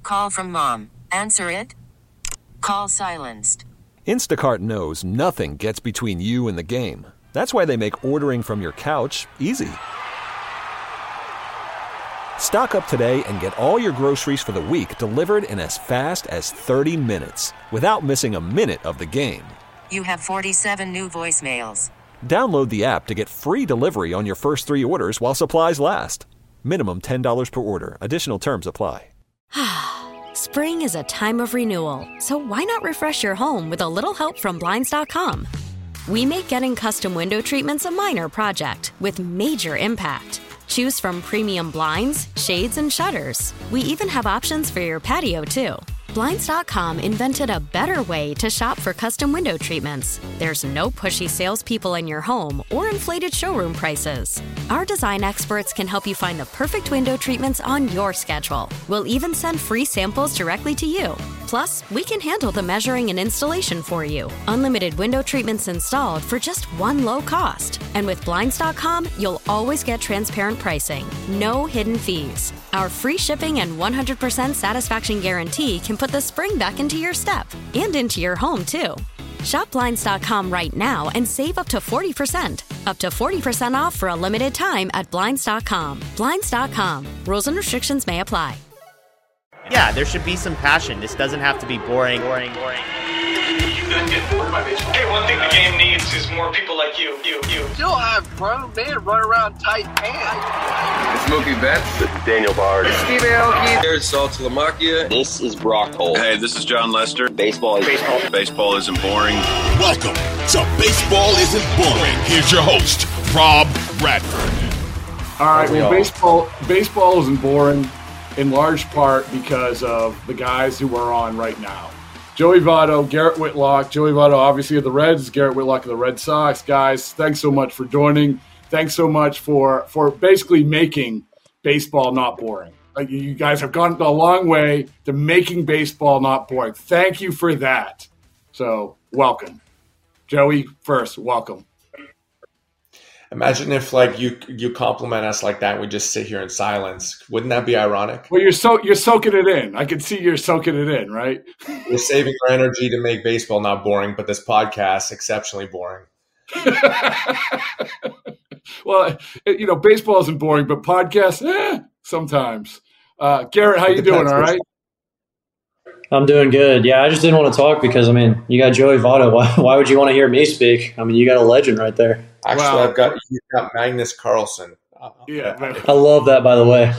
Call from mom. Answer it. Call silenced. Instacart knows nothing gets between you and the game. That's why they make ordering from your couch easy. Stock up today and get all your groceries for the week delivered in as fast as 30 minutes without missing a minute of the game. You have 47 new voicemails. Download the app to get free delivery on your first 3 orders while supplies last. Minimum $10 per order. Additional terms apply. Spring is a time of renewal, so why not refresh your home with a little help from Blinds.com? We make getting custom window treatments a minor project with major impact. Choose from premium blinds, shades, and shutters. We even have options for your patio, too. Blinds.com invented a better way to shop for custom window treatments. There's no pushy salespeople in your home or inflated showroom prices. Our design experts can help you find the perfect window treatments on your schedule. We'll even send free samples directly to you. Plus, we can handle the measuring and installation for you. Unlimited window treatments installed for just one low cost. And with Blinds.com, you'll always get transparent pricing. No hidden fees. Our free shipping and 100% satisfaction guarantee can put the spring back into your step and into your home, too. Shop Blinds.com right now and save up to 40%. Up to 40% off for a limited time at Blinds.com. Blinds.com. Rules and restrictions may apply. Yeah, there should be some passion. This doesn't have to be boring. You guys get bored by baseball. Hey, one thing the game needs is more people like you. Still have grown men run around tight pants. It's Mookie Betts. This is Daniel Bard. It's Steve Aoki. There's Saul Talamacchia. This is Brock Holt. Hey, this is John Lester. Baseball isn't boring. Welcome to Baseball Isn't Boring. Here's your host, Rob Bradford. All right, well, baseball isn't boring in large part because of the guys who are on right now. Joey Votto, Garrett Whitlock. Joey Votto, obviously, of the Reds. Garrett Whitlock of the Red Sox. Guys, thanks so much for joining. Thanks so much for basically making baseball not boring. Like, you guys have gone a long way to making baseball not boring. Thank you for that. So, welcome. Joey, first, welcome. Imagine if you compliment us like that and we just sit here in silence. Wouldn't that be ironic? Well, you're soaking it in. I can see you're soaking it in, right? We're saving our energy to make baseball not boring, but this podcast exceptionally boring. Well, baseball isn't boring, but podcasts, sometimes. Garrett, how you doing? All right? I'm doing good. Yeah, I just didn't want to talk because, you got Joey Votto. Why would you want to hear me speak? You got a legend right there. Actually, you've got Magnus Carlson. Yeah, I love that, by the way.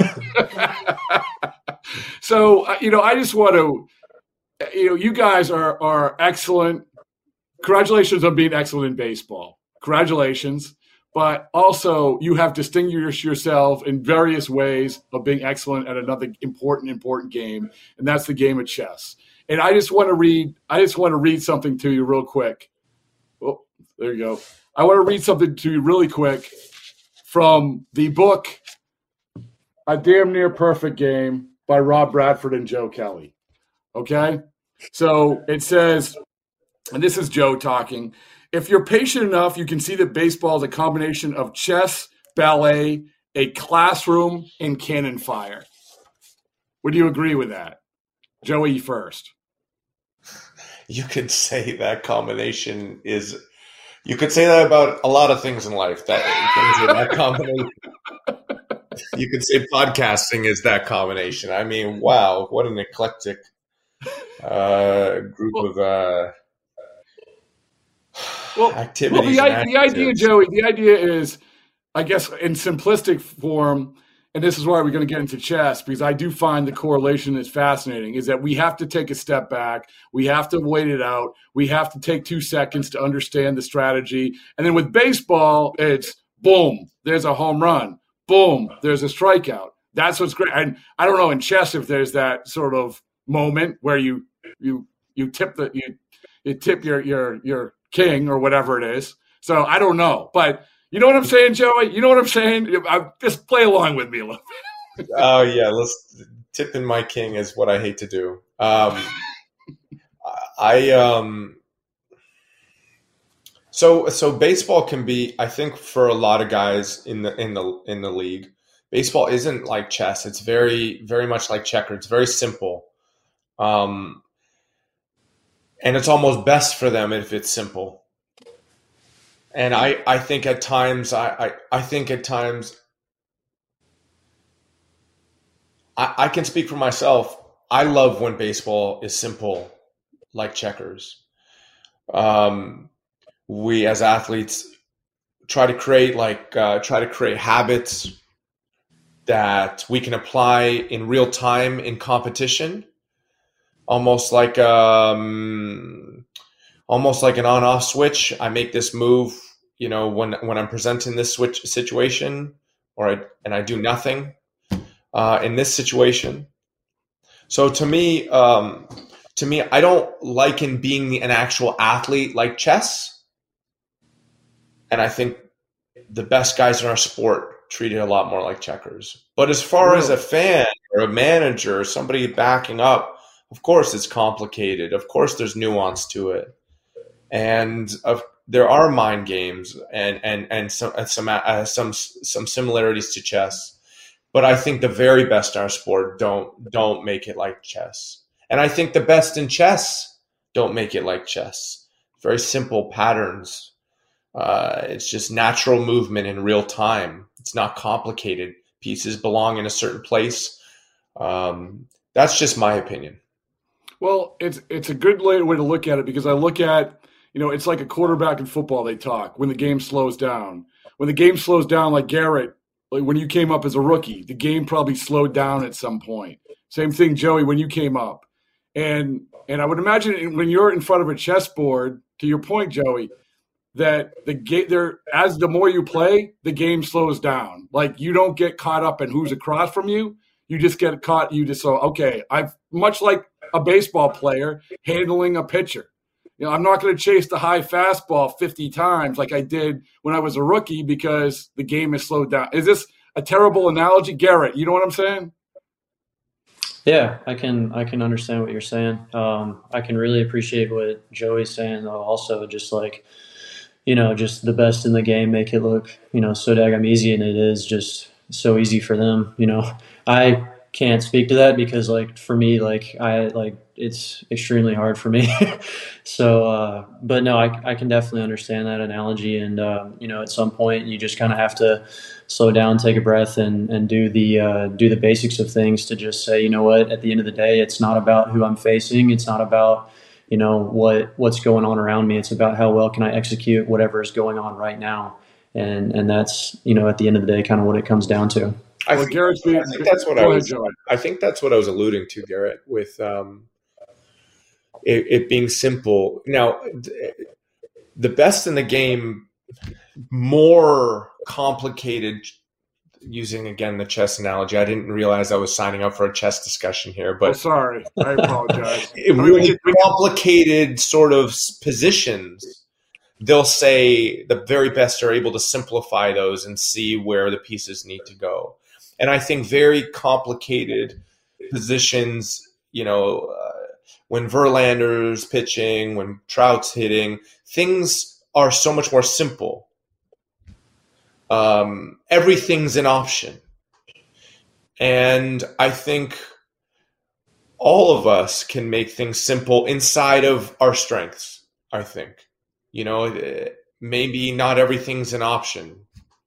So, I just want to, you guys are excellent. Congratulations on being excellent in baseball. Congratulations. But also, you have distinguished yourself in various ways of being excellent at another important game, and that's the game of chess. And I just want to read something to you real quick. Oh, there you go. I want to read something to you really quick from the book A Damn Near Perfect Game by Rob Bradford and Joe Kelly. Okay? So it says, and this is Joe talking, if you're patient enough, you can see that baseball is a combination of chess, ballet, a classroom, and cannon fire. Would you agree with that? Joey first. You could say that combination is – you could say that about a lot of things in life. That combination. You could say podcasting is that combination. Wow, what an eclectic group of activities. Well, the idea, Joey, the idea is, I guess, in simplistic form, and this is why we're going to get into chess, because I do find the correlation is fascinating, is that we have to take a step back. We have to wait it out. We have to take 2 seconds to understand the strategy. And then with baseball, it's boom, there's a home run. Boom, there's a strikeout. That's what's great. And I don't know in chess if there's that sort of moment where you tip your king or whatever it is. So I don't know. But you know what I'm saying, Joey? You know what I'm saying? Just play along with me a little bit. Oh, yeah. Tipping my king is what I hate to do. So baseball can be, I think, for a lot of guys in the league, Baseball isn't like chess. It's very, very much like checkers. It's very simple. And it's almost best for them if it's simple. And I think at times, I can speak for myself. I love when baseball is simple, like checkers. We as athletes try to create habits that we can apply in real time in competition, almost like an on-off switch. I make this move, when I'm presenting this switch situation, and I do nothing in this situation. So to me, I don't liken being an actual athlete like chess. And I think the best guys in our sport treat it a lot more like checkers. But as far as a fan or a manager or somebody backing up, of course it's complicated. Of course there's nuance to it. And there are mind games and some similarities to chess. But I think the very best in our sport don't make it like chess. And I think the best in chess don't make it like chess. Very simple patterns. It's just natural movement in real time. It's not complicated. Pieces belong in a certain place. That's just my opinion. Well, it's a good way to look at it, because I look at, it's like a quarterback in football. They talk when the game slows down. When the game slows down, like Garrett, like when you came up as a rookie, the game probably slowed down at some point. Same thing, Joey, when you came up. And I would imagine when you're in front of a chessboard, to your point, Joey, that the more you play, the game slows down. Like you don't get caught up in who's across from you. You just get caught. I've much like a baseball player handling a pitcher. I'm not going to chase the high fastball 50 times like I did when I was a rookie because the game is slowed down. Is this a terrible analogy, Garrett? You know what I'm saying? Yeah, I can understand what you're saying. I can really appreciate what Joey's saying, though. Also, just like, just the best in the game make it look, so daggum easy, and it is just so easy for them. I can't speak to that because, like, for me, it's extremely hard for me. So, but no, I can definitely understand that analogy. And, at some point you just kind of have to slow down, take a breath, and do the basics of things to just say, you know what, at the end of the day, it's not about who I'm facing. It's not about, what's going on around me. It's about how well can I execute whatever is going on right now. And that's, at the end of the day, kind of what it comes down to. I think that's what I was alluding to, Garrett, with it being simple. Now, the best in the game, more complicated, using again the chess analogy. I didn't realize I was signing up for a chess discussion here, but sorry, I apologize. Really complicated sort of positions. They'll say the very best are able to simplify those and see where the pieces need to go. And I think very complicated positions, when Verlander's pitching, when Trout's hitting, things are so much more simple. Everything's an option. And I think all of us can make things simple inside of our strengths, I think. Maybe not everything's an option.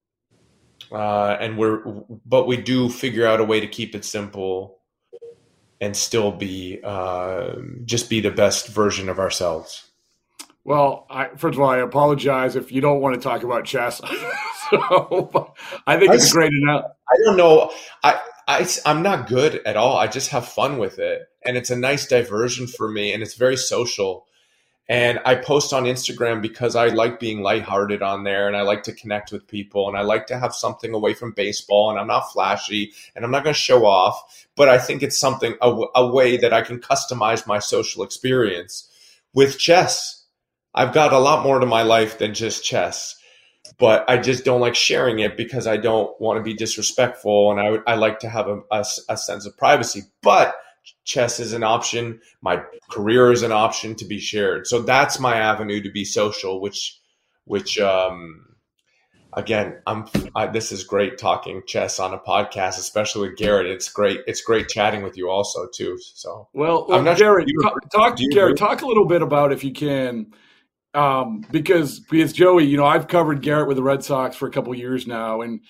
But we do figure out a way to keep it simple and still be the best version of ourselves. Well, first of all, I apologize if you don't want to talk about chess. So I think it's a great analogy. I don't know. I'm not good at all. I just have fun with it, and it's a nice diversion for me, and it's very social. And I post on Instagram because I like being lighthearted on there, and I like to connect with people, and I like to have something away from baseball, and I'm not flashy, and I'm not going to show off, but I think it's something, a way that I can customize my social experience. With chess, I've got a lot more to my life than just chess, but I just don't like sharing it because I don't want to be disrespectful, and I like to have a sense of privacy. But chess is an option. My career is an option to be shared. So that's my avenue to be social, which again, this is great talking chess on a podcast, especially with Garrett. It's great chatting with you also too. So, well Garrett, talk a little bit about, if you can, because Joey, I've covered Garrett with the Red Sox for a couple of years now, and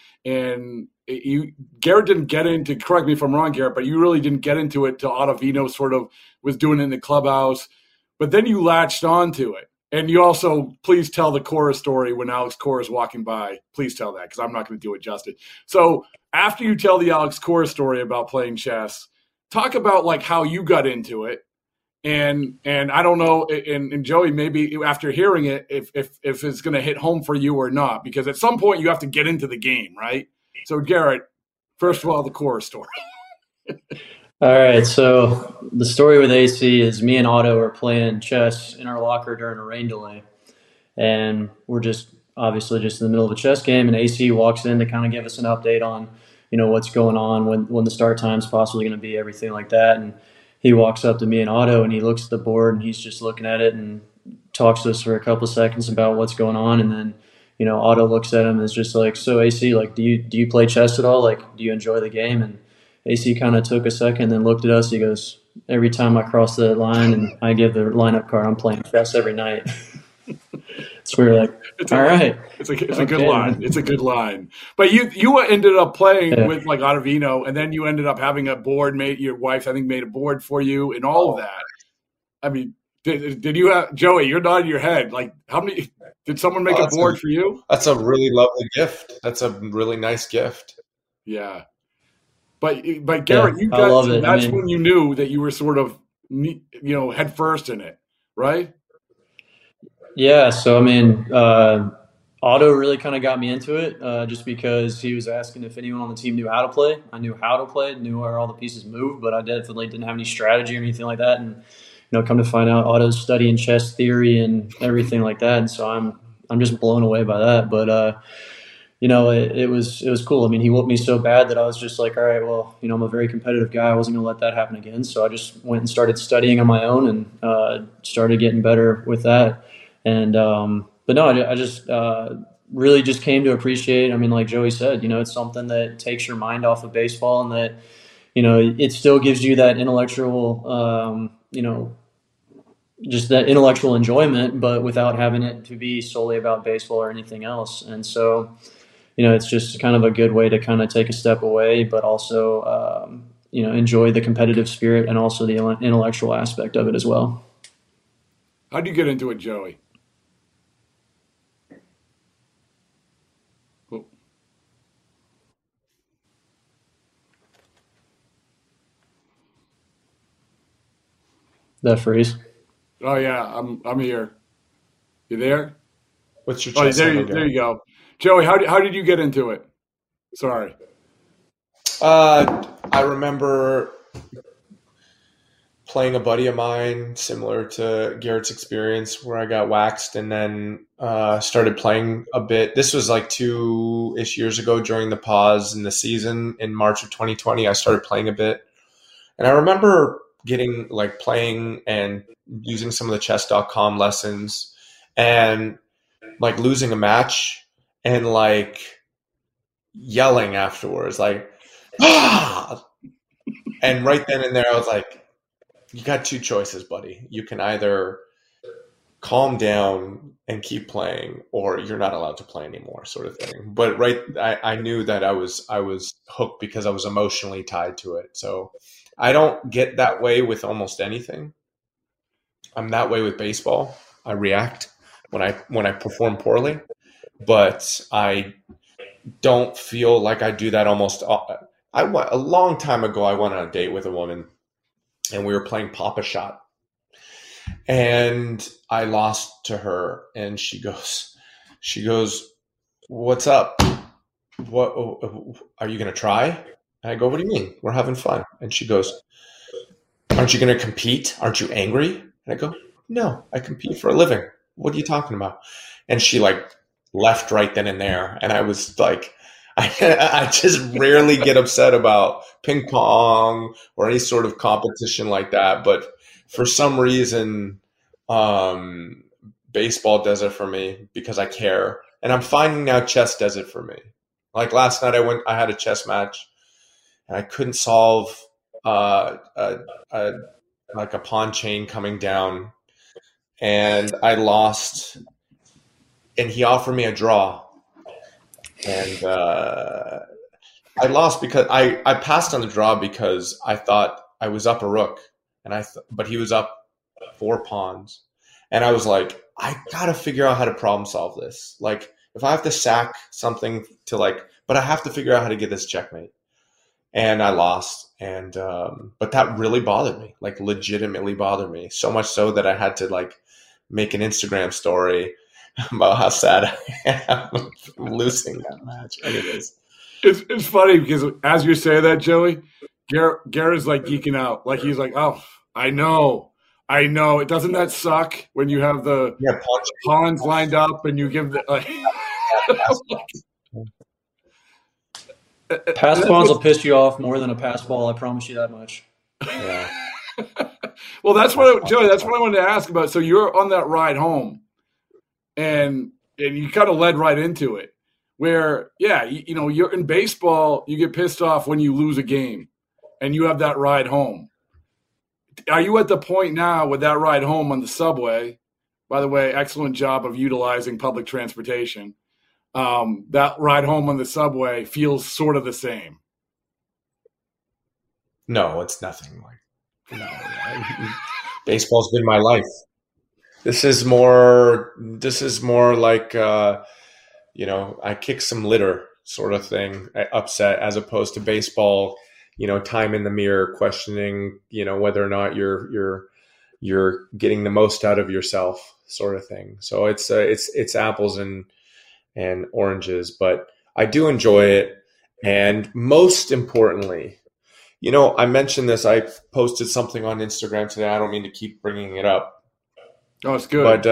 Garrett didn't get into, correct me if I'm wrong, Garrett, but you really didn't get into it till Ottavino sort of was doing it in the clubhouse, but then you latched onto it. And you also, please tell the Cora story when Alex Cora is walking by. Please tell that, because I'm not going to do it justice. So after you tell the Alex Cora story about playing chess, talk about like how you got into it. And I don't know, and Joey, maybe after hearing it, if it's going to hit home for you or not, because at some point you have to get into the game, right? So Garrett, first of all, the Cora story. All right, so the story with AC is me and Otto are playing chess in our locker during a rain delay, and we're just obviously just in the middle of a chess game, and AC walks in to kind of give us an update on, what's going on, when the start time's possibly going to be, everything like that. And he walks up to me and Otto, and he looks at the board, and he's just looking at it and talks to us for a couple of seconds about what's going on, and then Otto looks at him and is just like, so AC, like, do you play chess at all? Like, do you enjoy the game? And AC kind of took a second, then looked at us. He goes, every time I cross the line and I give the lineup card, I'm playing chess every night. So we were like, all right. It's a good line. It's a good line. But you ended up playing with like Ottavino, and then you ended up having a board made. Your wife, I think, made a board for you and all of that. I mean, did you have, Joey, you're nodding your head. Like, how many, did someone make a board for you? That's a really lovely gift. That's a really nice gift. Yeah. But Garrett, you got to, that's when you knew that you were sort of, head first in it, right? Yeah. So, Otto really kind of got me into it just because he was asking if anyone on the team knew how to play. I knew how to play, knew where all the pieces moved, but I definitely didn't have any strategy or anything like that. And, come to find out, Otto's studying chess theory and everything like that. And so I'm just blown away by that. But, it was cool. I mean, he whooped me so bad that I was just like, all right, well, I'm a very competitive guy. I wasn't going to let that happen again. So I just went and started studying on my own and started getting better with that. And but no, I just really just came to appreciate. I mean, like Joey said, it's something that takes your mind off of baseball, and that it still gives you that intellectual, just that intellectual enjoyment, but without having it to be solely about baseball or anything else. And so, it's just kind of a good way to kind of take a step away, but also, enjoy the competitive spirit and also the intellectual aspect of it as well. How'd you get into it, Joey? Oh. That freeze. Oh yeah, I'm here. You there? What's your chest? There you go. Joey, how did you get into it? Sorry. I remember playing a buddy of mine, similar to Garrett's experience, where I got waxed and then started playing a bit. This was like 2-ish years ago during the pause in the season in March of 2020. I started playing a bit. And I remember getting like playing and using some of the chess.com lessons and like losing a match and like yelling afterwards, like, ah! And right then and there, I was like, you got two choices, buddy. You can either calm down and keep playing, or you're not allowed to play anymore, sort of thing. But I knew that I was hooked because I was emotionally tied to it. So I don't get that way with almost anything. I'm that way with baseball. I react when I perform poorly, but I don't feel like I do that almost. A long time ago, I went on a date with a woman, and we were playing Pop-A-Shot, and I lost to her, and she goes, "What's up? What are you going to try?" And I go, "What do you mean? We're having fun." And she goes, "Aren't you going to compete? Aren't you angry?" And I go, "No, I compete for a living. What are you talking about?" And she like left right then and there. And I was like, I just rarely get upset about ping pong or any sort of competition like that. But for some reason, baseball does it for me because I care. And I'm finding now chess does it for me. Like last night I had a chess match and I couldn't solve like a pawn chain coming down, and I lost, and he offered me a draw. And I lost because I passed on the draw because I thought I was up a rook, and but he was up 4 pawns, and I was like, I gotta figure out how to problem solve this. Like, if I have to sack something to but I have to figure out how to get this checkmate. And I lost, and but that really bothered me, like legitimately bothered me, so much so that I had to make an Instagram story about how sad I am losing that match. Anyways. It's funny because as you say that, Joey, Garrett's geeking out. Like he's like, oh, I know. It doesn't that suck when you have the pawns lined up and you give the pass pawns will piss you off more than a pass ball. I promise you that much. Yeah. Well, Joey, that's what I wanted to ask about. So you're on that ride home, and you kind of led right into it. Where, you're in baseball, you get pissed off when you lose a game, and you have that ride home. Are you at the point now with that ride home on the subway? By the way, excellent job of utilizing public transportation. That ride home on the subway feels sort of the same. No, it's nothing baseball's been my life. This is more like, I kick some litter sort of thing, upset, as opposed to baseball, time in the mirror, questioning, whether or not you're getting the most out of yourself sort of thing. So it's apples and oranges, but I do enjoy it. And most importantly, I mentioned this, I posted something on Instagram today. I don't mean to keep bringing it up. Oh, it's good.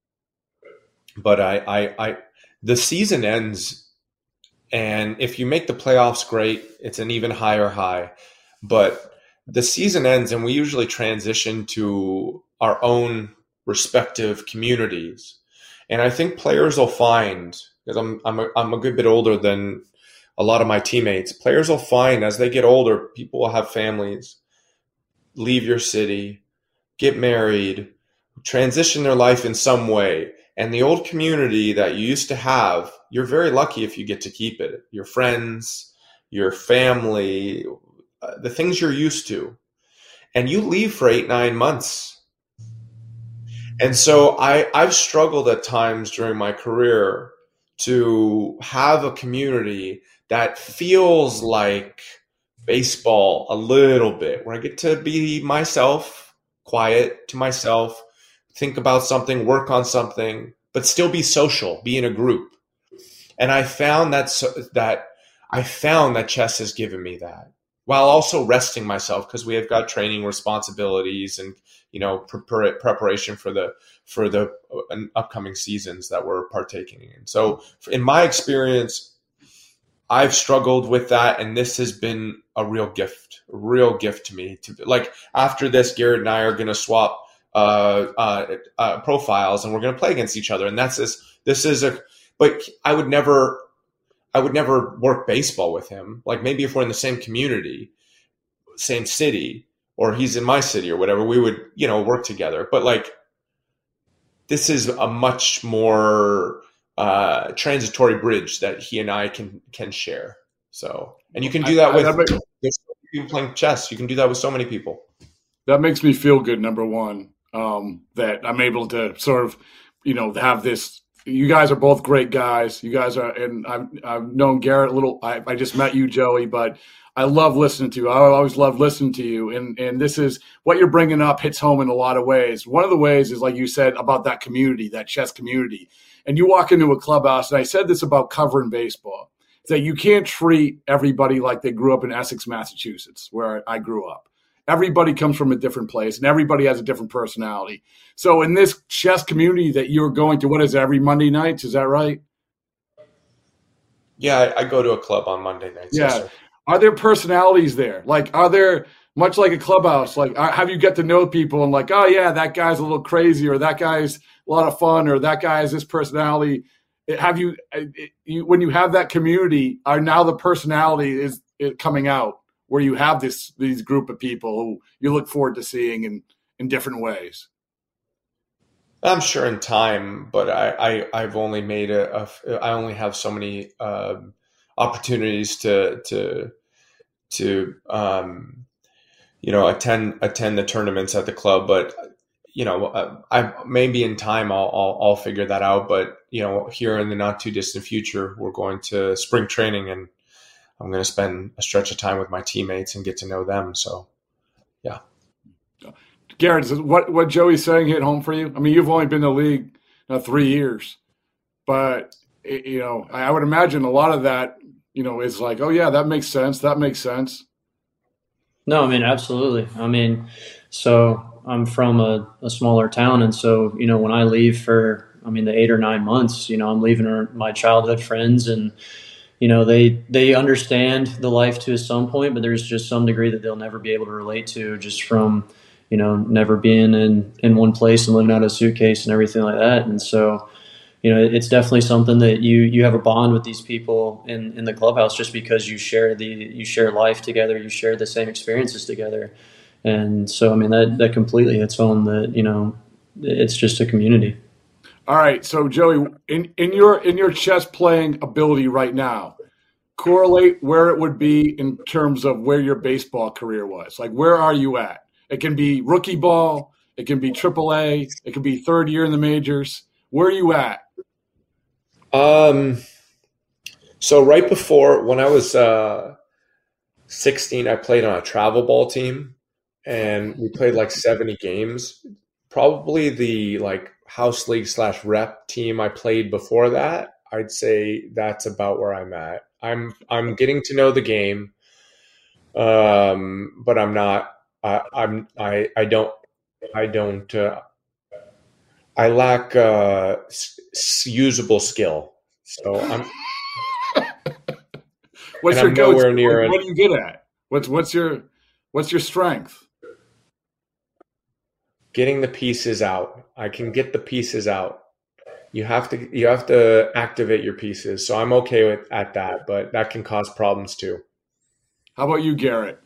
But I the season ends, and if you make the playoffs, great. It's an even higher high. But the season ends, and we usually transition to our own respective communities. And I think players will find, because I'm a good bit older than a lot of my teammates, players will find as they get older, people will have families, leave your city, get married, transition their life in some way. And the old community that you used to have, you're very lucky if you get to keep it. Your friends, your family, the things you're used to. And you leave for 8-9 months. And so I've struggled at times during my career to have a community that feels like baseball a little bit, where I get to be myself, quiet to myself, think about something, work on something, but still be social, be in a group. And I found that chess has given me that, while also resting myself, because we have got training responsibilities and preparation for the upcoming seasons that we're partaking in. So in my experience, I've struggled with that, and this has been a real gift to me. After this, Garrett and I are going to swap profiles, and we're going to play against each other. And but I would never work baseball with him. Like, maybe if we're in the same community, same city, or he's in my city or whatever, we would, work together. But this is a much more transitory bridge that he and I can share. So, and you can do that with people playing chess. You can do that with so many people. That makes me feel good. Number one, that I'm able to sort of, have this. You guys are both great guys. You guys are, and I've known Garrett a little. I just met you, Joey, but I love listening to you. I always love listening to you. And this is what you're bringing up hits home in a lot of ways. One of the ways is, like you said, about that community, that chess community. And you walk into a clubhouse, and I said this about covering baseball, that you can't treat everybody like they grew up in Essex, Massachusetts, where I grew up. Everybody comes from a different place, and everybody has a different personality. So in this chess community that you're going to, what is it, every Monday nights? Is that right? Yeah, I go to a club on Monday nights. Yeah. Yes, are there personalities there? Are there, much like a clubhouse, have you get to know people and oh, yeah, that guy's a little crazy, or that guy's a lot of fun, or that guy has this personality? have you, when you have that community, are now the personality is coming out where you have these group of people who you look forward to seeing in different ways? I'm sure in time, but I've only made I only have so many opportunities to attend the tournaments at the club. But I maybe in time I'll figure that out. But here in the not too distant future, we're going to spring training, and I'm going to spend a stretch of time with my teammates and get to know them. So, yeah. Garrett, is what Joey's saying hit home for you? I mean, you've only been in the league 3 years, but I would imagine a lot of that, is like, oh yeah, that makes sense. That makes sense. No, I mean, absolutely. I mean, so I'm from a smaller town, and so when I leave for, the 8 or 9 months, I'm leaving my childhood friends, and they understand the life to some point, but there's just some degree that they'll never be able to relate to, just from never being in one place and living out of a suitcase and everything like that. And so, it's definitely something that you have a bond with these people in the clubhouse, just because you share life together, you share the same experiences together. And so, that completely hits home that, it's just a community. All right. So Joey, in your chess playing ability right now, correlate where it would be in terms of where your baseball career was. Like, where are you at? It can be rookie ball. It can be AAA. It can be third year in the majors. Where are you at? So right before, when I was 16, I played on a travel ball team, and we played like 70 games. Probably the house league / rep team I played before that, I'd say that's about where I'm at. I'm getting to know the game, but I'm not. I lack usable skill. So I'm. What's your go? Nowhere near it. What are you good at? What's your strength? Getting the pieces out. I can get the pieces out. You have to activate your pieces. So I'm okay at that, but that can cause problems too. How about you, Garrett?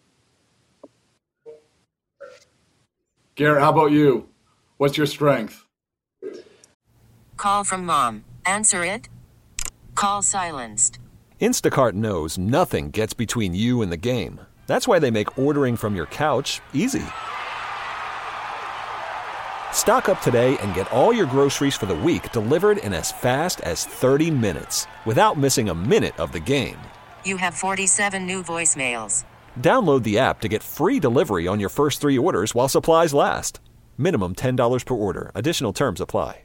Garrett, how about you? What's your strength? Call from mom. Answer it. Call silenced. Instacart knows nothing gets between you and the game. That's why they make ordering from your couch easy. Stock up today and get all your groceries for the week delivered in as fast as 30 minutes without missing a minute of the game. You have 47 new voicemails. Download the app to get free delivery on your first 3 orders while supplies last. Minimum $10 per order. Additional terms apply.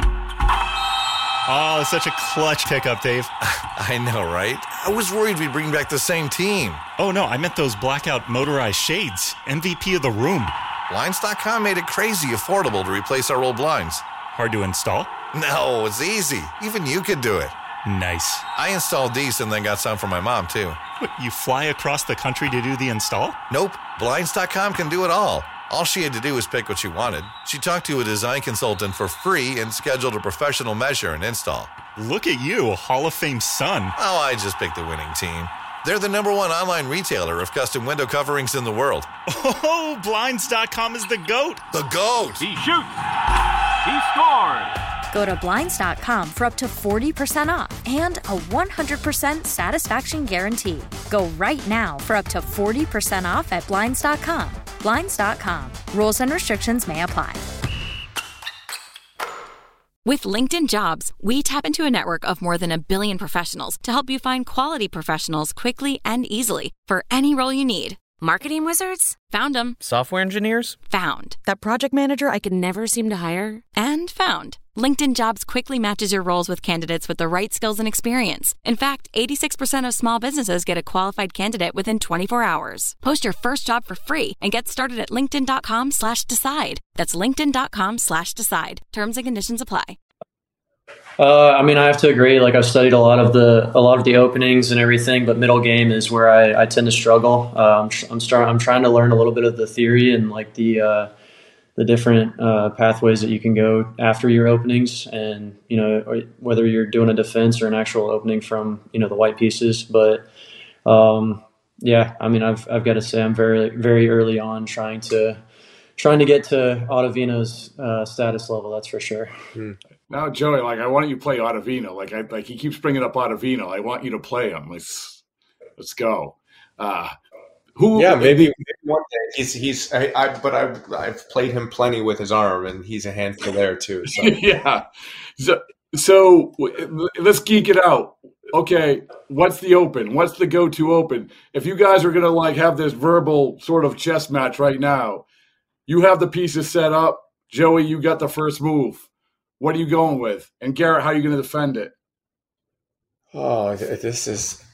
Oh, such a clutch pickup, Dave. I know, right? I was worried we'd bring back the same team. Oh, no, I meant those blackout motorized shades. MVP of the room. Blinds.com made it crazy affordable to replace our old blinds. Hard to install? No, it's easy. Even you could do it. Nice. I installed these and then got some for my mom, too. What, you fly across the country to do the install? Nope. Blinds.com can do it all. All she had to do was pick what she wanted. She talked to a design consultant for free and scheduled a professional measure and install. Look at you, a Hall of Fame son. Oh, I just picked the winning team. They're the #1 online retailer of custom window coverings in the world. Oh, Blinds.com is the GOAT. The GOAT. He shoots. He scores. Go to Blinds.com for up to 40% off and a 100% satisfaction guarantee. Go right now for up to 40% off at Blinds.com. Blinds.com. Rules and restrictions may apply. With LinkedIn Jobs, we tap into a network of more than 1 billion professionals to help you find quality professionals quickly and easily for any role you need. Marketing wizards? Found them. Software engineers? Found. That project manager I could never seem to hire? And found. LinkedIn Jobs quickly matches your roles with candidates with the right skills and experience. In fact, 86% of small businesses get a qualified candidate within 24 hours. Post your first job for free and get started at linkedin.com/decide. That's linkedin.com/decide. Terms and conditions apply. I have to agree. Like, I've studied a lot of the openings and everything, but middle game is where I tend to struggle. I'm trying to learn a little bit of the theory and like the different pathways that you can go after your openings, and whether you're doing a defense or an actual opening from the white pieces. But yeah, I mean, I've got to say I'm very, very early on trying to get to Ottavino's status level. That's for sure. Now, Joey, I want you to play Ottavino. Like he keeps bringing up Ottavino. I want you to play him. Let's go. Maybe one day. I've played him plenty with his arm, and he's a handful there too. So. Yeah. So let's geek it out. Okay, what's the open? What's the go-to open? If you guys are gonna have this verbal sort of chess match right now, you have the pieces set up. Joey, you got the first move. What are you going with? And Garrett, how are you going to defend it? Oh, this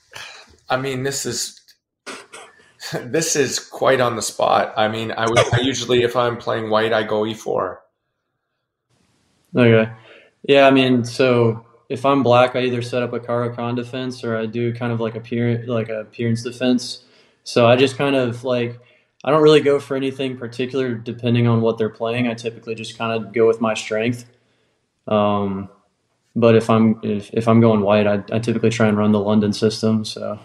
is quite on the spot. I mean, I usually, if I'm playing white, I go e4. Okay. Yeah, I mean, so if I'm black, I either set up a Caro-Kann defense or I do kind of like appearance defense. So I just kind of I don't really go for anything particular depending on what they're playing. I typically just kind of go with my strength. But if I'm going white, I typically try and run the London system. So,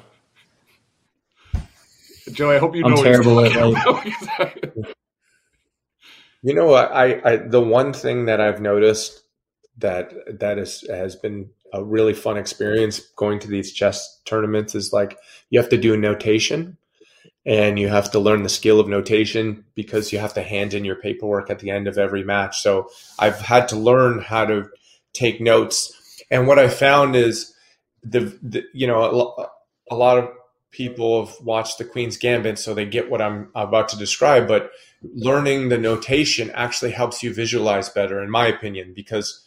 Joey, I hope you know. I'm terrible at You know what? I the one thing that I've noticed that has been a really fun experience going to these chess tournaments is you have to do notation. And you have to learn the skill of notation because you have to hand in your paperwork at the end of every match. So I've had to learn how to take notes. And what I found is a lot of people have watched the Queen's Gambit, so they get what I'm about to describe. But learning the notation actually helps you visualize better, in my opinion, because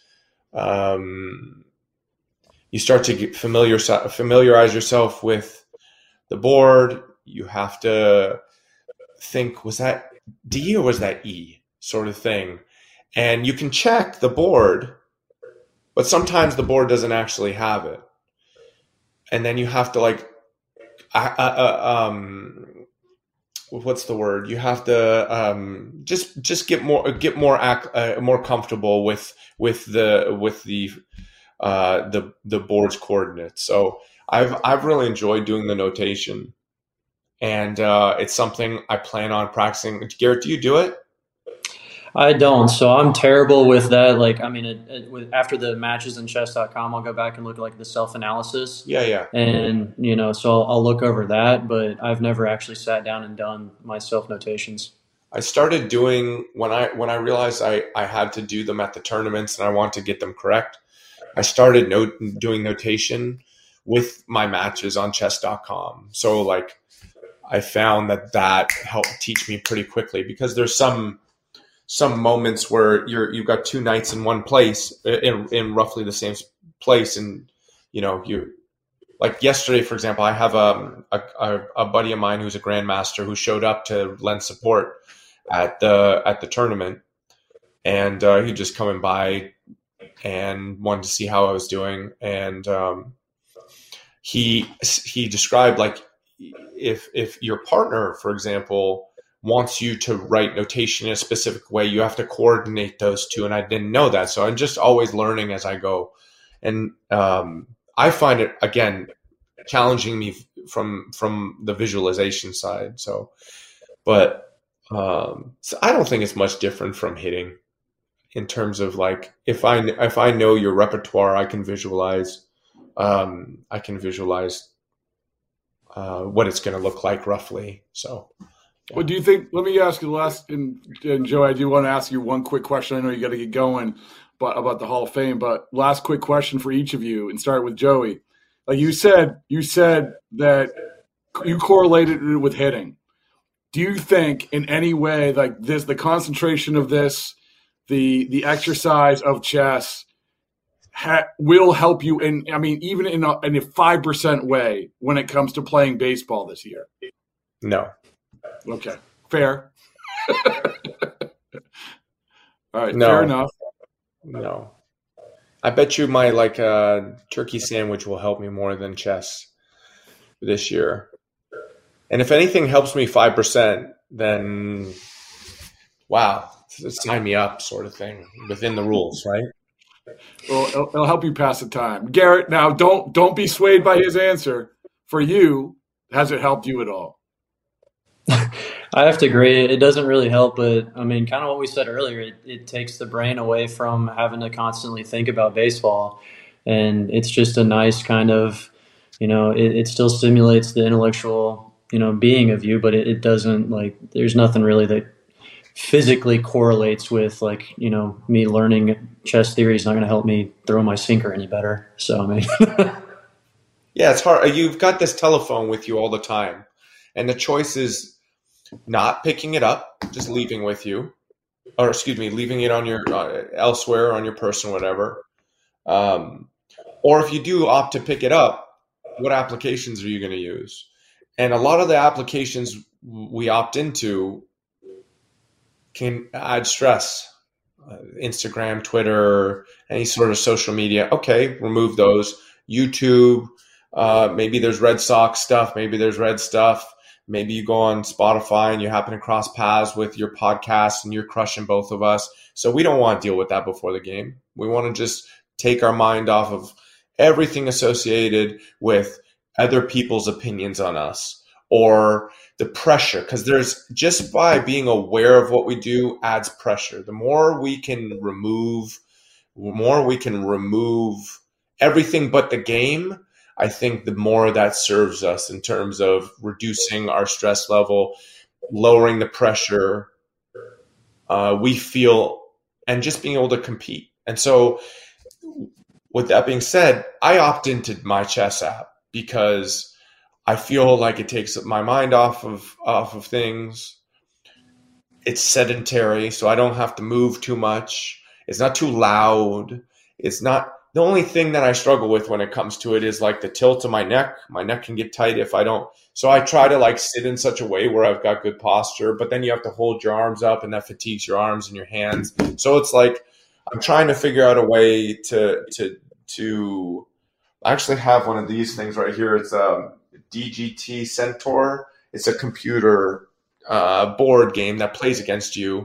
you start to familiarize yourself with the board. You have to think, was that D or was that E sort of thing? And you can check the board, but sometimes the board doesn't actually have it. And then you have to what's the word? You have to just get more comfortable with the board's coordinates. So I've really enjoyed doing the notation. And it's something I plan on practicing. Garrett, do you do it? I don't. So I'm terrible with that. After the matches in chess.com, I'll go back and look at the self-analysis. Yeah. And, so I'll look over that, but I've never actually sat down and done my self-notations. I started doing, when I realized I had to do them at the tournaments and I want to get them correct, I started doing notation with my matches on chess.com. So I found that helped teach me pretty quickly because there's some moments where you've got two knights in one place in roughly the same place, and you yesterday, for example, I have a buddy of mine who's a grandmaster who showed up to lend support at the tournament, and he just coming by and wanted to see how I was doing, and he described if your partner, for example, wants you to write notation in a specific way, you have to coordinate those two. And I didn't know that. So I'm just always learning as I go. And I find it, again, challenging me from the visualization side. So I don't think it's much different from hitting in terms of if I know your repertoire, I can visualize what it's going to look like roughly. So, yeah. Well, do you think? Let me ask you the last. And Joe, I do want to ask you one quick question. I know you got to get going, but about the Hall of Fame. But last quick question for each of you, and start with Joey. You said that you correlated it with hitting. Do you think in any way the concentration of this, the exercise of chess, will help you even in a 5% way when it comes to playing baseball this year? No. Okay. Fair. All right. No. Fair enough. No. I bet you my turkey sandwich will help me more than chess this year. And if anything helps me 5%, then wow, sign me up sort of thing within the rules, right? Well, it'll help you pass the time. Garrett, now don't be swayed by his answer. For you, has it helped you at all? I have to agree. It doesn't really help, but I mean, kind of what we said earlier, it takes the brain away from having to constantly think about baseball. And it's just a nice kind of, it still stimulates the intellectual, being of you, but it doesn't there's nothing really that physically correlates with me learning chess theory is not going to help me throw my sinker any better. So, I mean, yeah, it's hard. You've got this telephone with you all the time, and the choice is not picking it up, just leaving with you, or leaving it on your elsewhere on your person, whatever. Or if you do opt to pick it up, what applications are you going to use? And a lot of the applications we opt into can add stress. Instagram, Twitter, any sort of social media. Okay, remove those. YouTube, maybe there's Red Sox stuff, maybe there's Red stuff. Maybe you go on Spotify and you happen to cross paths with your podcast and you're crushing both of us. So we don't want to deal with that before the game. We want to just take our mind off of everything associated with other people's opinions on us or the pressure, because there's just by being aware of what we do adds pressure. The more we can remove everything but the game, I think the more that serves us in terms of reducing our stress level, lowering the pressure we feel, and just being able to compete. And so with that being said, I opt into my chess app because I feel like it takes my mind off of things. It's sedentary, so I don't have to move too much. It's not too loud. It's not. The only thing that I struggle with when it comes to it is the tilt of my neck. My neck can get tight if I don't. So I try to sit in such a way where I've got good posture, but then you have to hold your arms up and that fatigues your arms and your hands. So it's I'm trying to figure out a way to I actually have one of these things right here. It's a DGT Centaur. It's a computer board game that plays against you.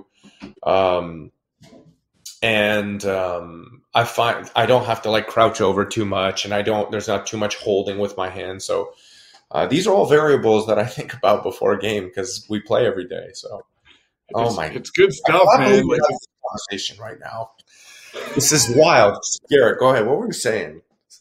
I find I don't have to crouch over too much, and there's not too much holding with my hands. So these are all variables that I think about before a game because we play every day. So, it's good stuff, man. We're having a conversation right now. This is wild. Garrett, go ahead. What were you saying?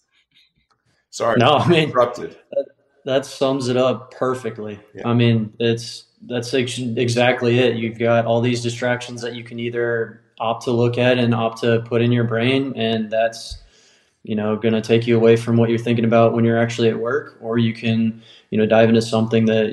Sorry, no, I mean, interrupted. That sums it up perfectly. Yeah. I mean, that's exactly it. You've got all these distractions that you can either opt to look at and opt to put in your brain, and that's going to take you away from what you're thinking about when you're actually at work, or you can dive into something that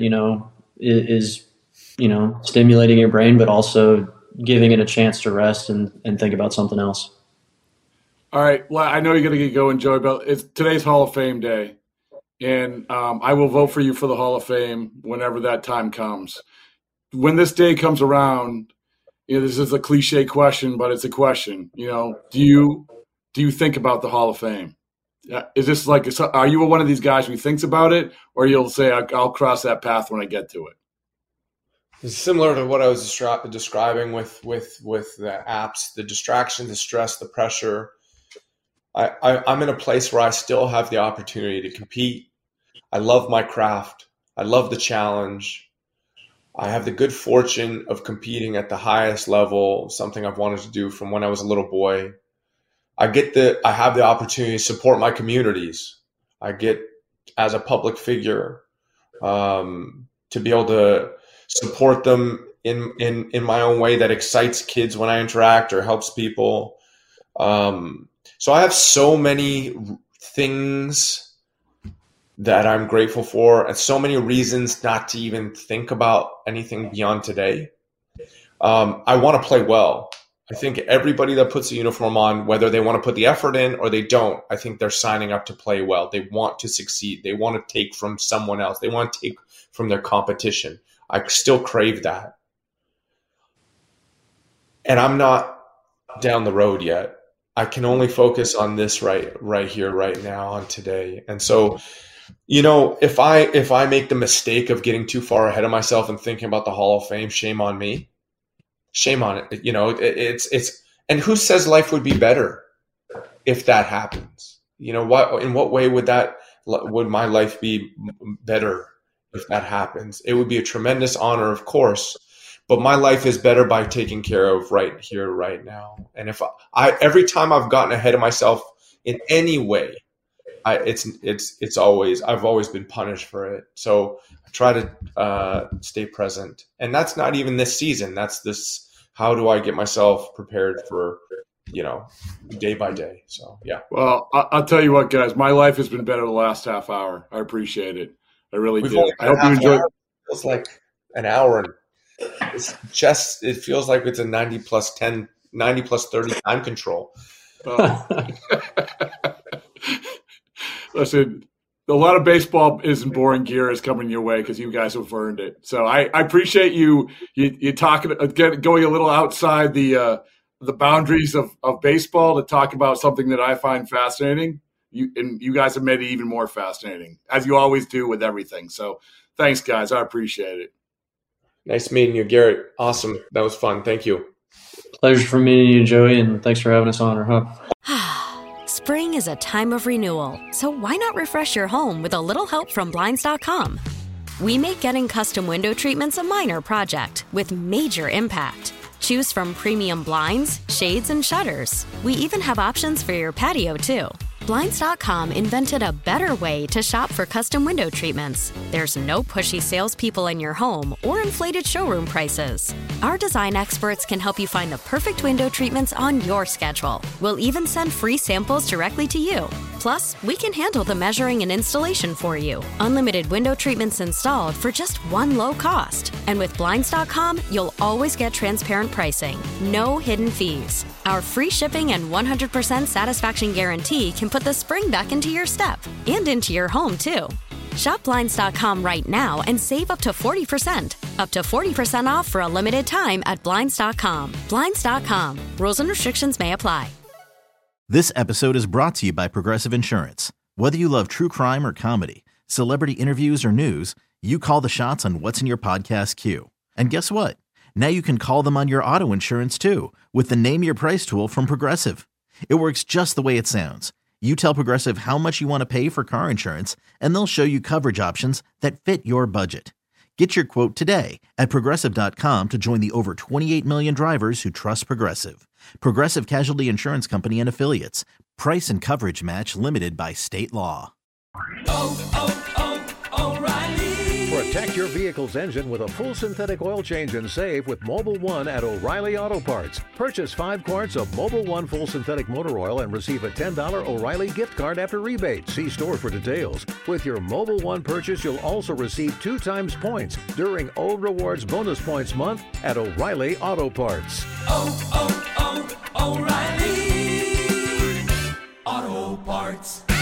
is stimulating your brain but also giving it a chance to rest and think about something else. All right, well, I know you're going to get going, Joey, but it's today's Hall of Fame day, and I will vote for you for the Hall of Fame whenever that time comes. When this day comes around, this is a cliche question, but it's a question. Do you think about the Hall of Fame? Is this are you one of these guys who thinks about it, or you'll say, I'll cross that path when I get to it? It's similar to what I was describing with the apps, the distraction, the stress, the pressure. I'm in a place where I still have the opportunity to compete. I love my craft. I love the challenge. I have the good fortune of competing at the highest level, something I've wanted to do from when I was a little boy. I have the opportunity to support my communities. I get, as a public figure, to be able to support them in my own way that excites kids when I interact or helps people. So I have so many things that I'm grateful for and so many reasons not to even think about anything beyond today. I want to play well. I think everybody that puts a uniform on, whether they want to put the effort in or they don't, I think they're signing up to play well. They want to succeed. They want to take from someone else. They want to take from their competition. I still crave that. And I'm not down the road yet. I can only focus on this right here, right now, on today. And so, if I make the mistake of getting too far ahead of myself and thinking about the Hall of Fame, shame on me. shame on it. It's and who says life would be better if that happens? In what way would my life be better if that happens? It would be a tremendous honor, of course, but my life is better by taking care of right here, right now. And if every time I've gotten ahead of myself in any way, I've always been punished for it. So I try to stay present, and that's not even this season. That's this. How do I get myself prepared for, day by day? So yeah. Well, I'll tell you what, guys. My life has been better the last half hour. I appreciate it. I really do. I hope you enjoyed. It feels like an hour, and it feels like it's a 90 plus 10, 90 plus 30 time control. Listen, a lot of baseball isn't boring gear is coming your way because you guys have earned it. So I appreciate you talking, going a little outside the boundaries of baseball to talk about something that I find fascinating. You guys have made it even more fascinating, as you always do with everything. So thanks, guys. I appreciate it. Nice meeting you, Garrett. Awesome. That was fun. Thank you. Pleasure for meeting you, Joey, and thanks for having us on our hub. Spring is a time of renewal, so why not refresh your home with a little help from Blinds.com? We make getting custom window treatments a minor project with major impact. Choose from premium blinds, shades, and shutters. We even have options for your patio, too. Blinds.com invented a better way to shop for custom window treatments. There's no pushy salespeople in your home or inflated showroom prices. Our design experts can help you find the perfect window treatments on your schedule. We'll even send free samples directly to you. Plus, we can handle the measuring and installation for you. Unlimited window treatments installed for just one low cost. And with Blinds.com, you'll always get transparent pricing. No hidden fees. Our free shipping and 100% satisfaction guarantee can put the spring back into your step and into your home, too. Shop Blinds.com right now and save up to 40%. Up to 40% off for a limited time at Blinds.com. Blinds.com. Rules and restrictions may apply. This episode is brought to you by Progressive Insurance. Whether you love true crime or comedy, celebrity interviews or news, you call the shots on what's in your podcast queue. And guess what? Now you can call them on your auto insurance, too, with the Name Your Price tool from Progressive. It works just the way it sounds. You tell Progressive how much you want to pay for car insurance, and they'll show you coverage options that fit your budget. Get your quote today at Progressive.com to join the over 28 million drivers who trust Progressive. Progressive Casualty Insurance Company and Affiliates. Price and coverage match limited by state law. O'Reilly. Protect your vehicle's engine with a full synthetic oil change and save with Mobil 1 at O'Reilly Auto Parts. Purchase 5 quarts of Mobil 1 full synthetic motor oil and receive a $10 O'Reilly gift card after rebate. See store for details. With your Mobil 1 purchase, you'll also receive 2 times points during O Rewards Bonus Points Month at O'Reilly Auto Parts. O'Reilly Auto Parts.